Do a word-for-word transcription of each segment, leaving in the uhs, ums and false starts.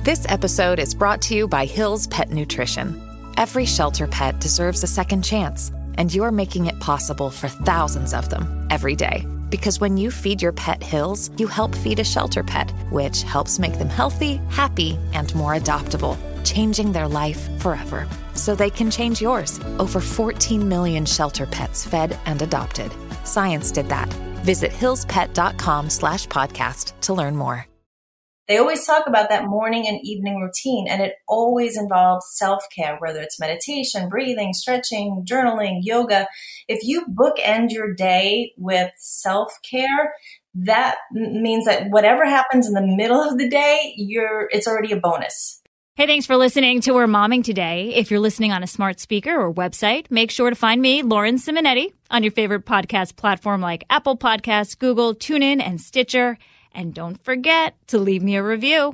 This episode is brought to you by Hill's Pet Nutrition. Every shelter pet deserves a second chance, and you're making it possible for thousands of them every day. Because when you feed your pet Hill's, you help feed a shelter pet, which helps make them healthy, happy, and more adoptable, changing their life forever. So they can change yours. Over fourteen million shelter pets fed and adopted. Science did that. Visit hillspet.com slash podcast to learn more. They always talk about that morning and evening routine, and it always involves self-care, whether it's meditation, breathing, stretching, journaling, yoga. If you bookend your day with self-care, that means that whatever happens in the middle of the day, you're it's already a bonus. Hey, thanks for listening to We're Momming Today. If you're listening on a smart speaker or website, make sure to find me, Lauren Simonetti, on your favorite podcast platform like Apple Podcasts, Google, TuneIn, and Stitcher. And don't forget to leave me a review.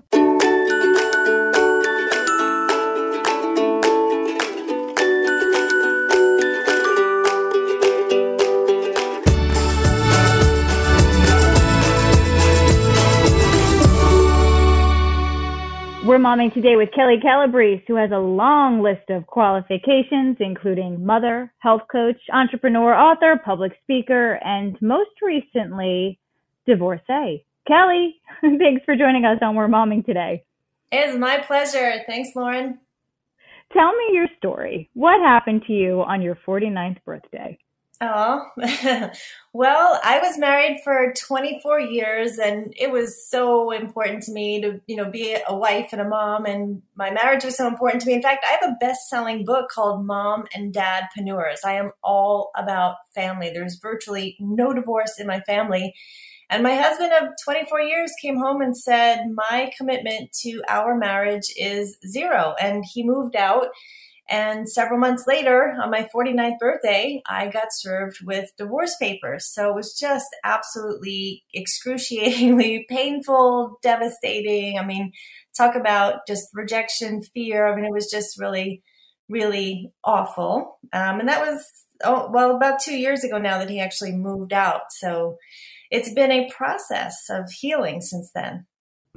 We're Momming Today with Kelly Calabrese, who has a long list of qualifications, including mother, health coach, entrepreneur, author, public speaker, and most recently, divorcee. Kelly, thanks for joining us on We're Momming Today. It's my pleasure. Thanks, Lauren. Tell me your story. What happened to you on your forty-ninth birthday? Oh, well, I was married for twenty-four years, and it was so important to me to, you know, be a wife and a mom, and my marriage was so important to me. In fact, I have a best-selling book called Mom and Dadpreneurs. I am all about family. There's virtually no divorce in my family. And my husband of twenty-four years came home and said, my commitment to our marriage is zero. And he moved out. And several months later, on my forty-ninth birthday, I got served with divorce papers. So it was just absolutely excruciatingly painful, devastating. I mean, talk about just rejection, fear. I mean, it was just really, really awful. Um, and that was, oh, well, about two years ago now that he actually moved out. So it's been a process of healing since then.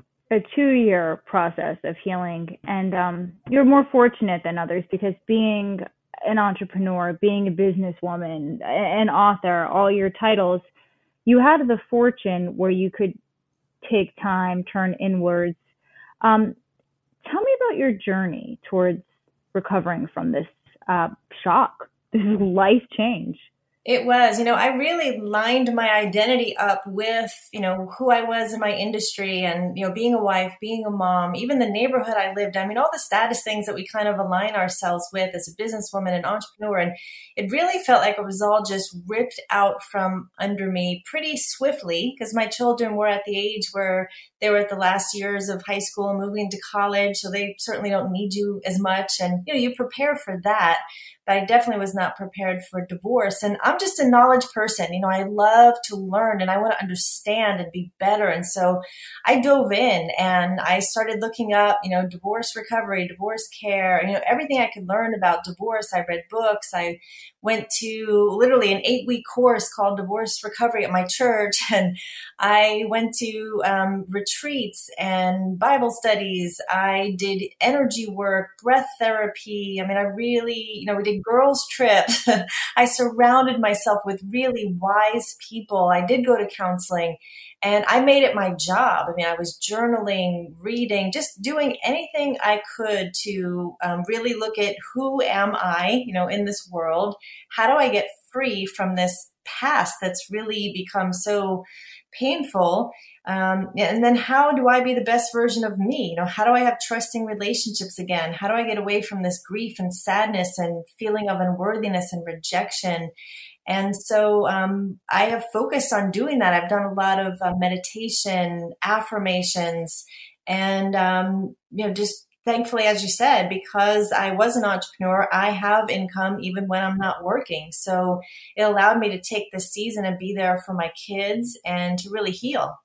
A two-year process of healing. And um, you're more fortunate than others because being an entrepreneur, being a businesswoman, an author, all your titles, you had the fortune where you could take time, turn inwards. Um, tell me about your journey towards recovering from this uh, shock, this life change. It was, you know, I really lined my identity up with, you know, who I was in my industry and, you know, being a wife, being a mom, even the neighborhood I lived in. I mean, all the status things that we kind of align ourselves with as a businesswoman and entrepreneur. And it really felt like it was all just ripped out from under me pretty swiftly because my children were at the age where they were at the last years of high school, moving to college. So they certainly don't need you as much. And, you know, you prepare for that. But I definitely was not prepared for divorce. And I'm just a knowledge person. You know, I love to learn and I want to understand and be better. And so I dove in and I started looking up, you know, divorce recovery, divorce care, you know, everything I could learn about divorce. I read books. I went to literally an eight week course called Divorce Recovery at my church. And I went to um, retreats and Bible studies. I did energy work, breath therapy. I mean, I really, you know, we did girls trips. I surrounded myself with really wise people. I did go to counseling and I made it my job. I mean, I was journaling, reading, just doing anything I could to um, really look at who am I, you know, in this world? How do I get free from this past that's really become so painful? Um, and then how do I be the best version of me? You know, how do I have trusting relationships again? How do I get away from this grief and sadness and feeling of unworthiness and rejection? And so um, I have focused on doing that. I've done a lot of uh, meditation, affirmations, and, um, you know, just thankfully, as you said, because I was an entrepreneur, I have income even when I'm not working. So it allowed me to take this season and be there for my kids and to really heal.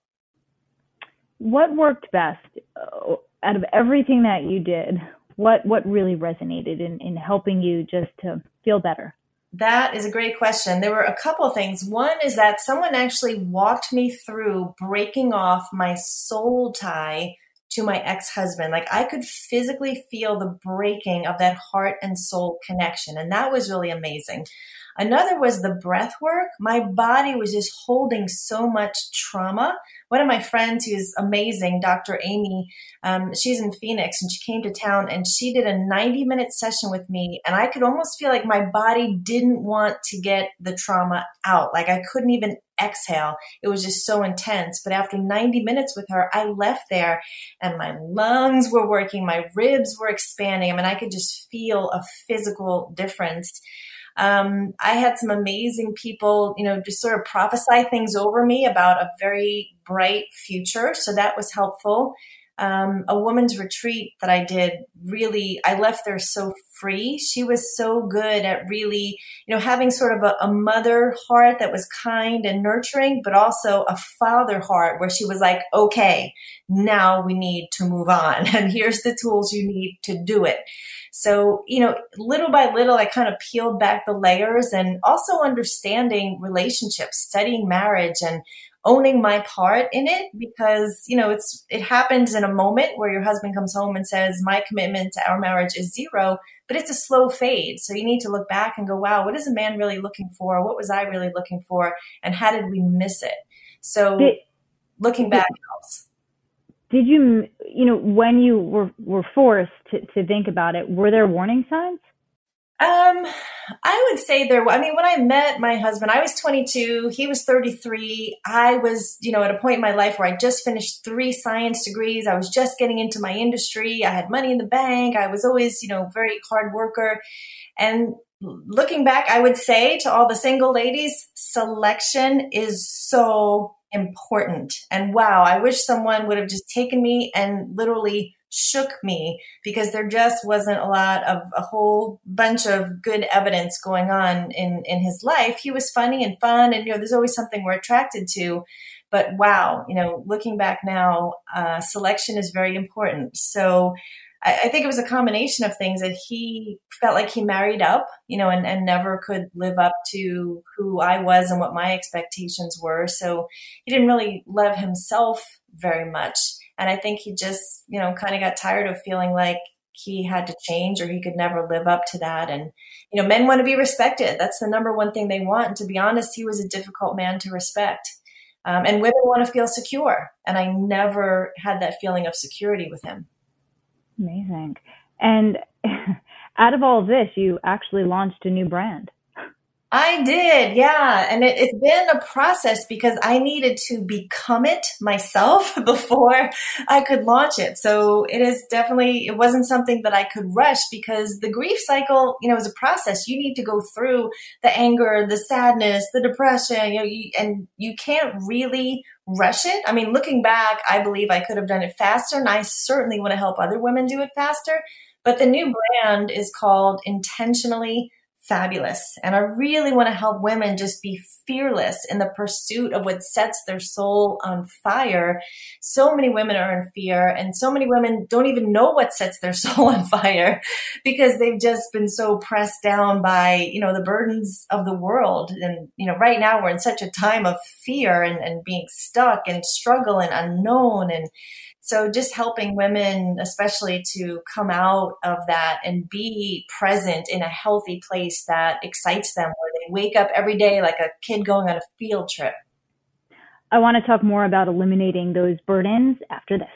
What worked best uh, out of everything that you did? What what really resonated in, in helping you just to feel better? That is a great question. There were a couple of things. One is that someone actually walked me through breaking off my soul tie to my ex-husband. Like I could physically feel the breaking of that heart and soul connection. And that was really amazing. Another was the breath work. My body was just holding so much trauma. One of my friends who's amazing, Doctor Amy, um, she's in Phoenix and she came to town and she did a ninety minute session with me. And I could almost feel like my body didn't want to get the trauma out. Like I couldn't even exhale. It was just so intense. But after ninety minutes with her, I left there and my lungs were working, my ribs were expanding. I mean, I could just feel a physical difference. Um, I had some amazing people, you know, just sort of prophesy things over me about a very bright future. So that was helpful. Um, a woman's retreat that I did, really, I left there so free. She was so good at really, you know, having sort of a, a mother heart that was kind and nurturing, but also a father heart where she was like, okay, now we need to move on. And here's the tools you need to do it. So, you know, little by little, I kind of peeled back the layers and also understanding relationships, studying marriage and owning my part in it because, you know, it's, it happens in a moment where your husband comes home and says, my commitment to our marriage is zero, but it's a slow fade. So you need to look back and go, wow, what is a man really looking for? What was I really looking for? And how did we miss it? So did, looking back did, helps. Did you, you know, when you were, were forced to, to think about it, were there warning signs? Um, I would say there, I mean, when I met my husband, I was twenty-two, he was thirty-three. I was, you know, at a point in my life where I just finished three science degrees. I was just getting into my industry. I had money in the bank. I was always, you know, very hard worker. And looking back, I would say to all the single ladies, selection is so important. And wow, I wish someone would have just taken me and literally shook me because there just wasn't a lot of a whole bunch of good evidence going on in, in his life. He was funny and fun and, you know, there's always something we're attracted to, but wow, you know, looking back now, uh, selection is very important. So I, I think it was a combination of things that he felt like he married up, you know, and, and never could live up to who I was and what my expectations were. So he didn't really love himself very much. And I think he just, you know, kind of got tired of feeling like he had to change or he could never live up to that. And, you know, men want to be respected. That's the number one thing they want. And to be honest, he was a difficult man to respect. Um, and women want to feel secure. And I never had that feeling of security with him. Amazing. And out of all of this, you actually launched a new brand. I did, yeah. And it, it's been a process because I needed to become it myself before I could launch it. So it is definitely, it wasn't something that I could rush because the grief cycle, you know, is a process. You need to go through the anger, the sadness, the depression, you know, you, and you can't really rush it. I mean, looking back, I believe I could have done it faster, and I certainly want to help other women do it faster. But the new brand is called Intentionally Fabulous. And I really want to help women just be fearless in the pursuit of what sets their soul on fire. So many women are in fear, and so many women don't even know what sets their soul on fire because they've just been so pressed down by, you know, the burdens of the world. And, you know, right now we're in such a time of fear and, and being stuck and struggle and unknown. And so just helping women, especially to come out of that and be present in a healthy place that excites them, where they wake up every day like a kid going on a field trip. I want to talk more about eliminating those burdens after this.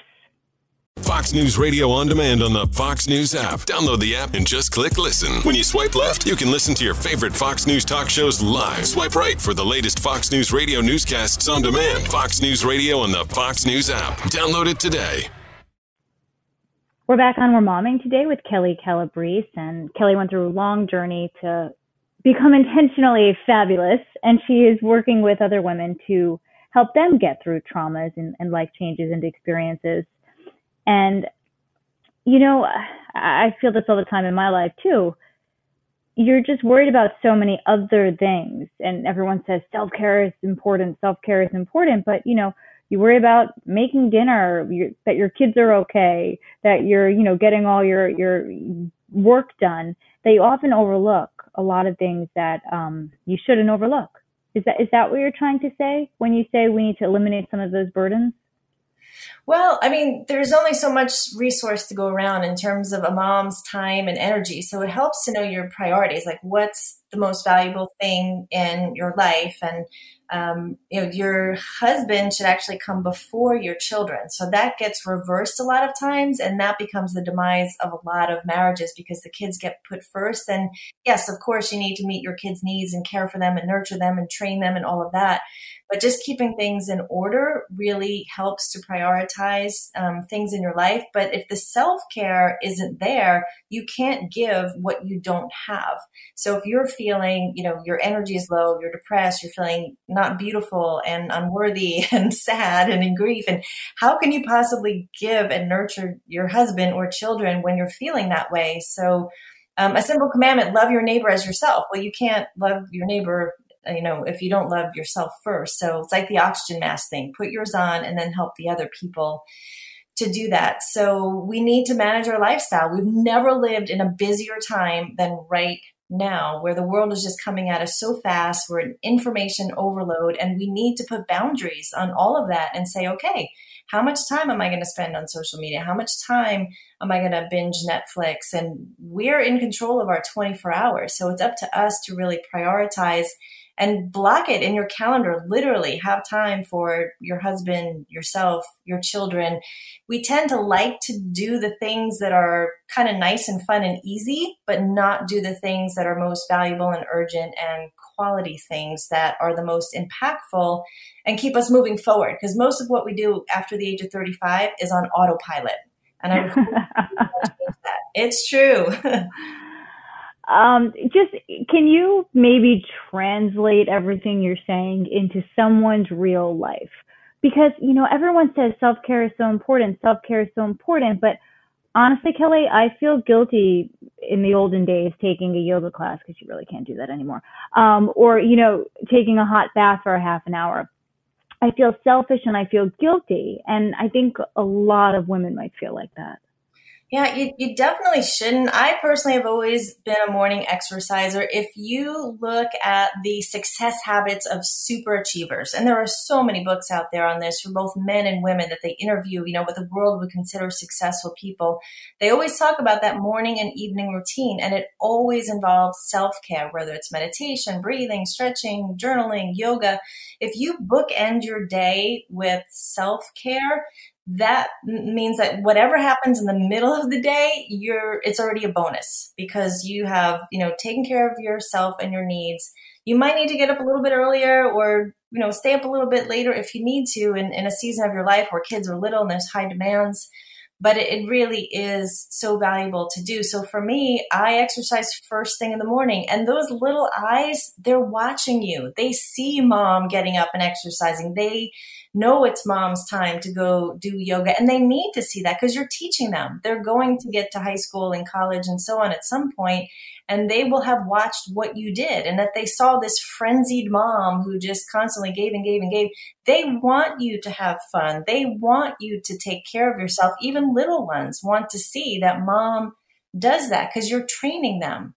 Fox News Radio on demand on the Fox News app. Download the app and just click listen. When you swipe left, you can listen to your favorite Fox News talk shows live. Swipe right for the latest Fox News Radio newscasts on demand. Fox News Radio on the Fox News app. Download it today. We're back on We're Momming today with Kelly Calabrese, and Kelly went through a long journey to become intentionally fabulous, and she is working with other women to help them get through traumas and, and life changes and experiences. And, you know, I feel this all the time in my life too. You're just worried about so many other things. And everyone says self-care is important, self-care is important. But, you know, you worry about making dinner, your, that your kids are okay, that you're, you know, getting all your, your work done, that you often overlook a lot of things that um, you shouldn't overlook. Is that is that what you're trying to say when you say we need to eliminate some of those burdens? Well, I mean, there's only so much resource to go around in terms of a mom's time and energy. So it helps to know your priorities, like what's the most valuable thing in your life. And, um, you know, your husband should actually come before your children. So that gets reversed a lot of times. And that becomes the demise of a lot of marriages because the kids get put first. And yes, of course, you need to meet your kids' needs and care for them and nurture them and train them and all of that. But just keeping things in order really helps to prioritize um, things in your life. But if the self-care isn't there, you can't give what you don't have. So if you're feeling, you know, your energy is low, you're depressed, you're feeling not beautiful and unworthy and sad and in grief, and how can you possibly give and nurture your husband or children when you're feeling that way? So um, a simple commandment, love your neighbor as yourself. Well, you can't love your neighbor, you know, if you don't love yourself first. So it's like the oxygen mask thing, put yours on and then help the other people to do that. So we need to manage our lifestyle. We've never lived in a busier time than right now, where the world is just coming at us so fast. We're in information overload, and we need to put boundaries on all of that and say, okay, how much time am I going to spend on social media? How much time am I going to binge Netflix? And we're in control of our twenty-four hours. So it's up to us to really prioritize and block it in your calendar. Literally have time for your husband, yourself, your children. We tend to like to do the things that are kind of nice and fun and easy, but not do the things that are most valuable and urgent and quality things that are the most impactful and keep us moving forward. Because most of what we do after the age of thirty-five is on autopilot. And I would hope that. It's true. Um, just, can you maybe translate everything you're saying into someone's real life? Because, you know, everyone says self-care is so important, self-care is so important, but honestly, Kelly, I feel guilty in the olden days taking a yoga class, because you really can't do that anymore. Um, or, you know, taking a hot bath for a half an hour. I feel selfish and I feel guilty. And I think a lot of women might feel like that. Yeah, you, you definitely shouldn't. I personally have always been a morning exerciser. If you look at the success habits of super achievers, and there are so many books out there on this for both men and women that they interview, you know, what the world would consider successful people, they always talk about that morning and evening routine, and it always involves self-care, whether it's meditation, breathing, stretching, journaling, yoga. If you bookend your day with self-care, that means that whatever happens in the middle of the day, you're, it's already a bonus because you have, you know, taken care of yourself and your needs. You might need to get up a little bit earlier or, you know, stay up a little bit later if you need to in, in a season of your life where kids are little and there's high demands. But it, it really is so valuable to do. So for me, I exercise first thing in the morning, and those little eyes, they're watching you. They see mom getting up and exercising. They know it's mom's time to go do yoga, and they need to see that because you're teaching them. They're going to get to high school and college and so on at some point, and they will have watched what you did. And if they saw this frenzied mom who just constantly gave and gave and gave, they want you to have fun. They want you to take care of yourself. Even little ones want to see that mom does that because you're training them.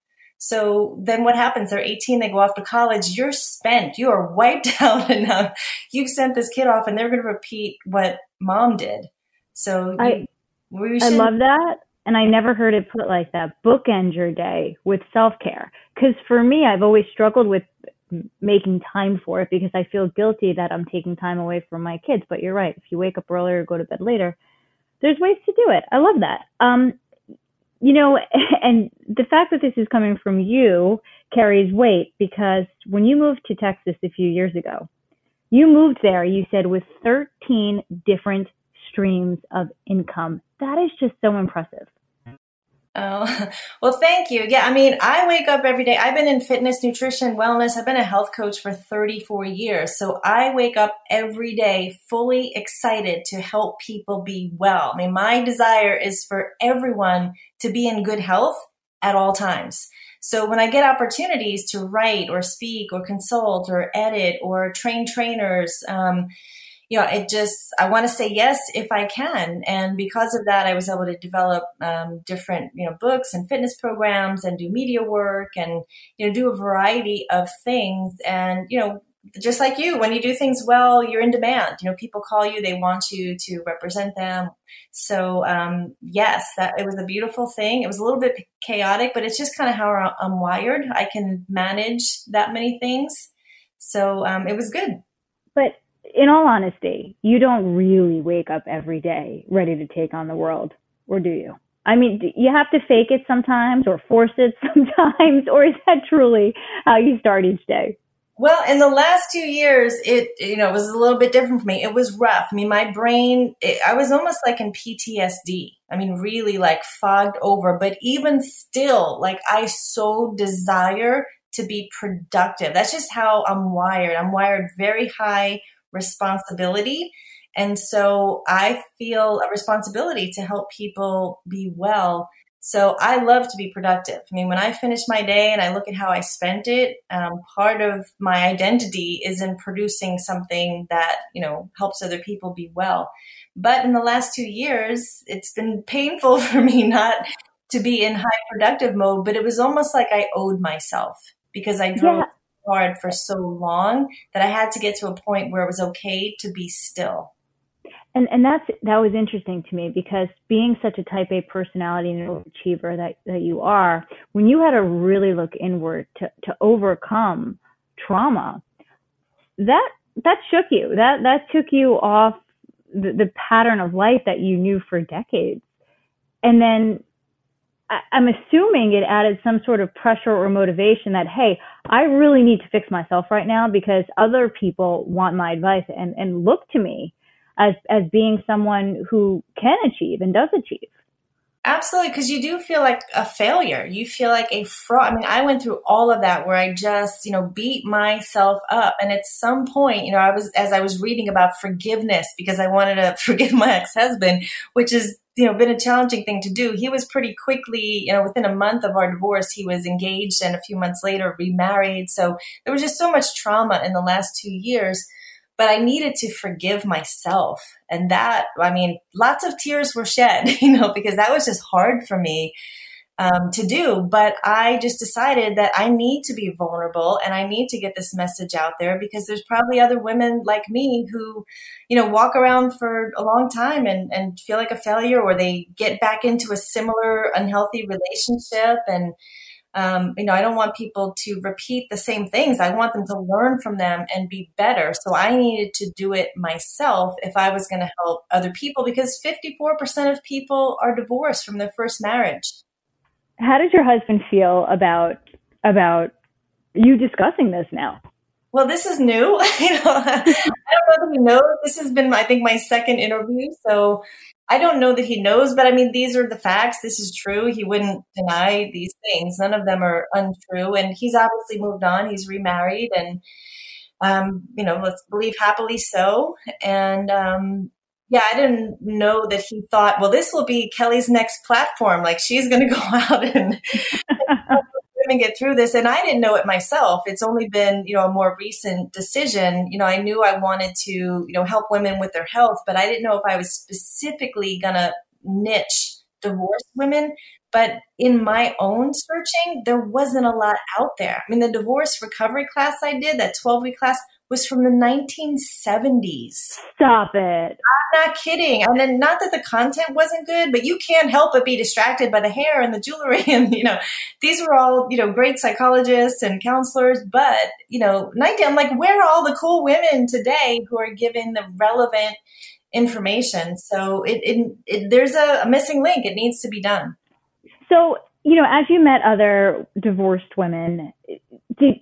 So then what happens? They're eighteen, they go off to college, you're spent, you are wiped out enough. You've sent this kid off and they're going to repeat what mom did. So I, you, I love that. And I never heard it put like that. Bookend your day with self-care. Because for me, I've always struggled with making time for it because I feel guilty that I'm taking time away from my kids. But you're right. If you wake up earlier or go to bed later, there's ways to do it. I love that. Um, You know, and the fact that this is coming from you carries weight because when you moved to Texas a few years ago, you moved there, you said, with thirteen different streams of income. That is just so impressive. Oh, well, thank you. Yeah, I mean, I wake up every day. I've been in fitness, nutrition, wellness. I've been a health coach for thirty-four years. So I wake up every day fully excited to help people be well. I mean, my desire is for everyone to be in good health at all times. So when I get opportunities to write or speak or consult or edit or train trainers, um, you know, it just, I want to say yes if I can. And because of that, I was able to develop um, different, you know, books and fitness programs and do media work and, you know, do a variety of things. And, you know, just like you, when you do things well, you're in demand. You know, people call you, they want you to represent them. So, um, yes, that it was a beautiful thing. It was a little bit chaotic, but it's just kind of how I'm wired. I can manage that many things. So, um, it was good. But in all honesty, you don't really wake up every day ready to take on the world, or do you? I mean, you have to fake it sometimes or force it sometimes, or is that truly how you start each day? Well, in the last two years, it, you know, it was a little bit different for me. It was rough. I mean, my brain, it, I was almost like in P T S D. I mean, really like fogged over, but even still, like I so desire to be productive. That's just how I'm wired. I'm wired very high responsibility. And so I feel a responsibility to help people be well. So I love to be productive. I mean, when I finish my day and I look at how I spent it, um, part of my identity is in producing something that, you know, helps other people be well. But in the last two years, it's been painful for me not to be in high productive mode, but it was almost like I owed myself because I drove yeah. hard for so long that I had to get to a point where it was okay to be still. And and that's that was interesting to me because being such a type A personality and an overachiever that, that you are, when you had to really look inward to, to overcome trauma, that that shook you. That that took you off the, the pattern of life that you knew for decades. And then I, I'm assuming it added some sort of pressure or motivation that, hey, I really need to fix myself right now because other people want my advice and, and look to me as as being someone who can achieve and does achieve. Absolutely, because you do feel like a failure. You feel like a fraud. I mean, I went through all of that where I just, you know, beat myself up. And at some point, you know, I was, as I was reading about forgiveness, because I wanted to forgive my ex-husband, which has, you know, been a challenging thing to do. He was pretty quickly, you know, within a month of our divorce, he was engaged and a few months later remarried. So there was just so much trauma in the last two years. But I needed to forgive myself. And that, I mean, lots of tears were shed, you know, because that was just hard for me um, to do. But I just decided that I need to be vulnerable and I need to get this message out there because there's probably other women like me who, you know, walk around for a long time and, and feel like a failure, or they get back into a similar unhealthy relationship. And Um, you know, I don't want people to repeat the same things. I want them to learn from them and be better. So I needed to do it myself if I was going to help other people, because fifty-four percent of people are divorced from their first marriage. How does your husband feel about about you discussing this now? Well, this is new. you know, I don't know that he knows. This has been, I think, my second interview. So I don't know that he knows, but I mean, these are the facts. This is true. He wouldn't deny these things. None of them are untrue. And he's obviously moved on. He's remarried and, um, you know, let's believe happily so. And, um, yeah, I didn't know that he thought, well, this will be Kelly's next platform. Like she's going to go out and and get through this. And I didn't know it myself. It's only been, you know, a more recent decision. You know, I knew I wanted to, you know, help women with their health, but I didn't know if I was specifically going to niche divorced women. But in my own searching, there wasn't a lot out there. I mean, the divorce recovery class I did, that twelve-week class, was from the nineteen seventies. Stop it. I'm not kidding. And then not that the content wasn't good, but you can't help but be distracted by the hair and the jewelry. And, you know, these were all, you know, great psychologists and counselors. But, you know, nineteen, I'm like, where are all the cool women today who are given the relevant information? So it, it, it there's a, a missing link. It needs to be done. So, you know, as you met other divorced women, did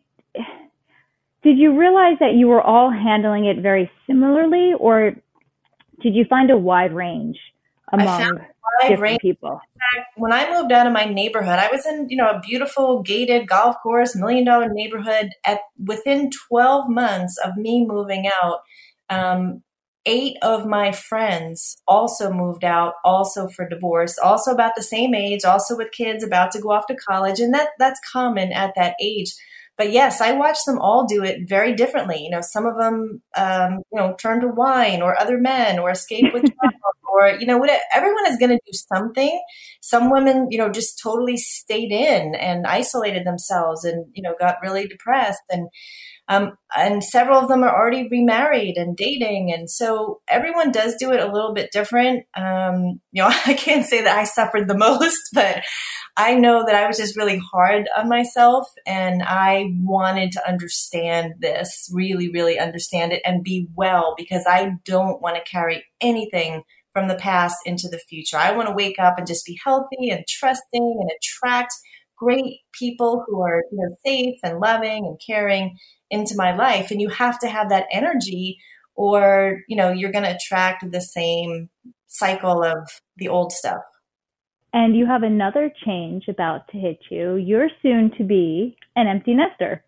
Did you realize that you were all handling it very similarly, or did you find a wide range among wide different range. people? In fact, when I moved out of my neighborhood, I was in, you know, a beautiful gated golf course, million dollar neighborhood. At within twelve months of me moving out, um, eight of my friends also moved out, also for divorce, also about the same age, also with kids about to go off to college, and that that's common at that age. But yes, I watched them all do it very differently. You know, some of them, um, you know, turn to wine or other men or escape with trauma or, you know, what, everyone is going to do something. Some women, you know, just totally stayed in and isolated themselves and, you know, got really depressed. And Um, and several of them are already remarried and dating. And so everyone does do it a little bit different. Um, you know, I can't say that I suffered the most, but I know that I was just really hard on myself, and I wanted to understand this, really, really understand it and be well, because I don't want to carry anything from the past into the future. I want to wake up and just be healthy and trusting and attract great people who are, you know, safe and loving and caring into my life. And you have to have that energy, or, you know, you're going to attract the same cycle of the old stuff. And you have another change about to hit you. You're soon to be an empty nester.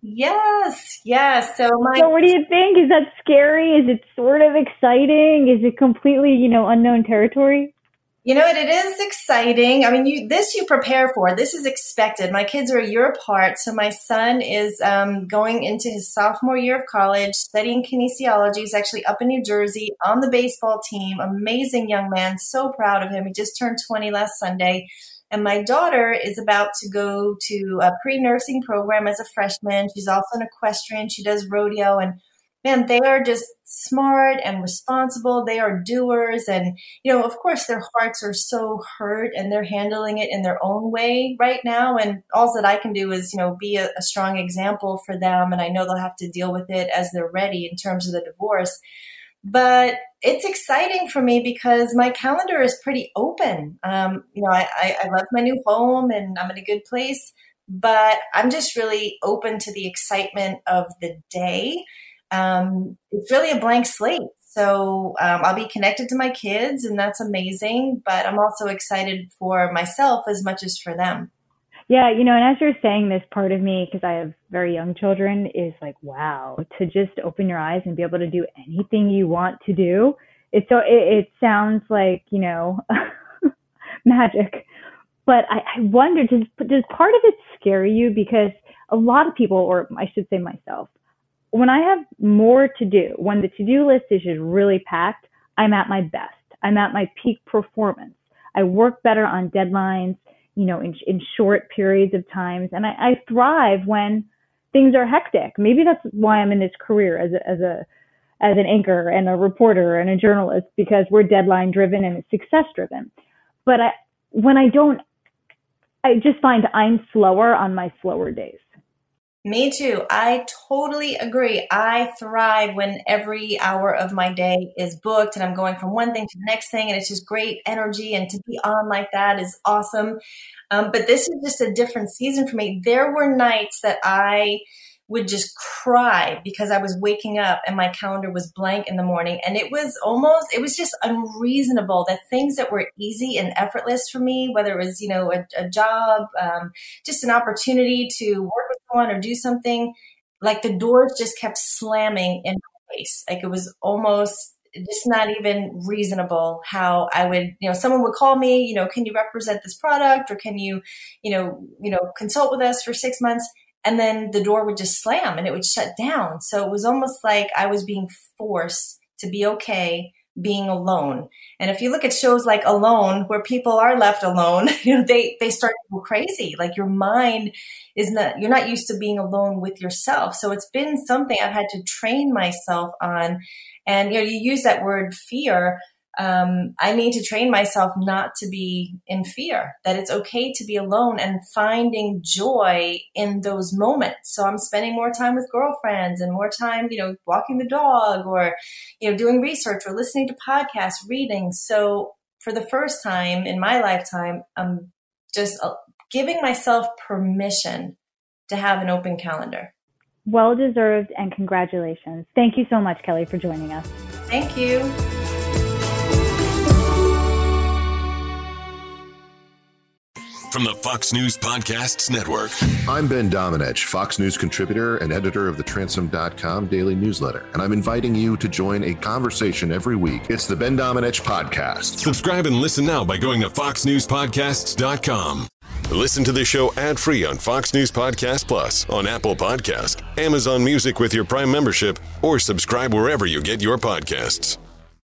Yes. Yes. So my, so what do you think? Is that scary? Is it sort of exciting? Is it completely, you know, unknown territory? You know what? It is exciting. I mean, you, this you prepare for. This is expected. My kids are a year apart. So my son is um, going into his sophomore year of college, studying kinesiology. He's actually up in New Jersey on the baseball team. Amazing young man. So proud of him. He just turned twenty last Sunday. And my daughter is about to go to a pre-nursing program as a freshman. She's also an equestrian. She does rodeo. And man, they are just smart and responsible. They are doers. And, you know, of course, their hearts are so hurt and they're handling it in their own way right now. And all that I can do is, you know, be a, a strong example for them. And I know they'll have to deal with it as they're ready in terms of the divorce. But it's exciting for me because my calendar is pretty open. Um, you know, I, I, I love my new home and I'm in a good place, but I'm just really open to the excitement of the day. Um, it's really a blank slate. So um, I'll be connected to my kids, and that's amazing. But I'm also excited for myself as much as for them. Yeah, you know, and as you're saying this, part of me, because I have very young children, is like, wow, to just open your eyes and be able to do anything you want to do. It's so it, it sounds like, you know, magic. But I, I wonder, does does part of it scare you? Because a lot of people, or I should say myself, when I have more to do, when the to-do list is just really packed, I'm at my best. I'm at my peak performance. I work better on deadlines, you know, in, in short periods of times. And I, I thrive when things are hectic. Maybe that's why I'm in this career as a, as a, as an anchor and a reporter and a journalist, because we're deadline driven and success driven. But I, when I don't, I just find I'm slower on my slower days. Me too. I totally agree. I thrive when every hour of my day is booked and I'm going from one thing to the next thing, and it's just great energy, and to be on like that is awesome. Um, but this is just a different season for me. There were nights that I would just cry because I was waking up and my calendar was blank in the morning. And it was almost, it was just unreasonable that things that were easy and effortless for me, whether it was, you know, a, a job, um, just an opportunity to work with someone or do something, like the doors just kept slamming in my face. Like it was almost just not even reasonable how I would, you know, someone would call me, you know, can you represent this product, or can you, you know, you know, consult with us for six months? And then the door would just slam and it would shut down. So it was almost like I was being forced to be okay being alone. And if you look at shows like Alone, where people are left alone, you know, they, they start to go crazy. Like your mind is not, you're not used to being alone with yourself. So it's been something I've had to train myself on. And, you know, you use that word fear. Um, I need to train myself not to be in fear, that it's okay to be alone, and finding joy in those moments. So I'm spending more time with girlfriends and more time, you know, walking the dog, or, you know, doing research or listening to podcasts, reading. So for the first time in my lifetime, I'm just giving myself permission to have an open calendar. Well deserved, and congratulations. Thank you so much, Kelly, for joining us. Thank you. From the Fox News Podcasts Network. I'm Ben Domenech, Fox News contributor and editor of the Transom dot com daily newsletter, and I'm inviting you to join a conversation every week. It's the Ben Domenech Podcast. Subscribe and listen now by going to fox news podcasts dot com. Listen to the show ad-free on Fox News Podcast Plus, on Apple Podcast, Amazon Music with your Prime membership, or subscribe wherever you get your podcasts.